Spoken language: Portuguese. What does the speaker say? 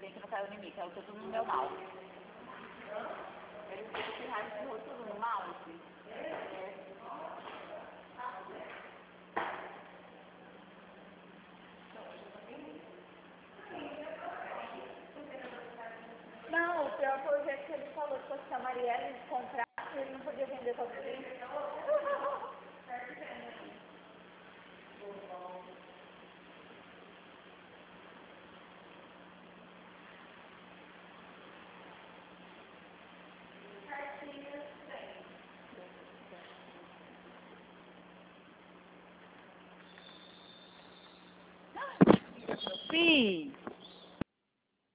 bem que não caiu em mim, caiu tudo no meu mouse. Ele fez esse raio de tudo no mouse. Não, o pior foi o jeito que ele falou que se a Marielle comprasse, ele não podia vender todo dia. Sim.